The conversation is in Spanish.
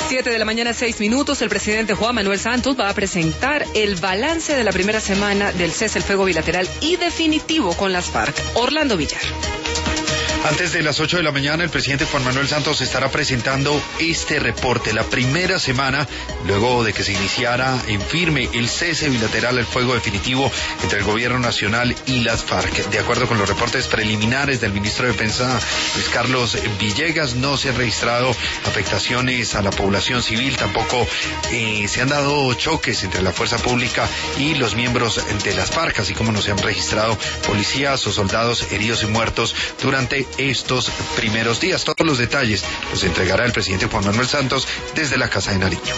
7:06 a.m. El presidente Juan Manuel Santos va a presentar el balance de la primera semana del cese al fuego bilateral y definitivo con las FARC. Orlando Villar. Antes de las 8 a.m, el presidente Juan Manuel Santos estará presentando este reporte, la primera semana luego de que se iniciara en firme el cese bilateral al fuego definitivo entre el gobierno nacional y las FARC. De acuerdo con los reportes preliminares del ministro de Defensa, Luis Carlos Villegas, no se han registrado afectaciones a la población civil, tampoco se han dado choques entre la fuerza pública y los miembros de las FARC, así como no se han registrado policías o soldados heridos y muertos durante estos primeros días. Todos los detalles los entregará el presidente Juan Manuel Santos desde la Casa de Nariño.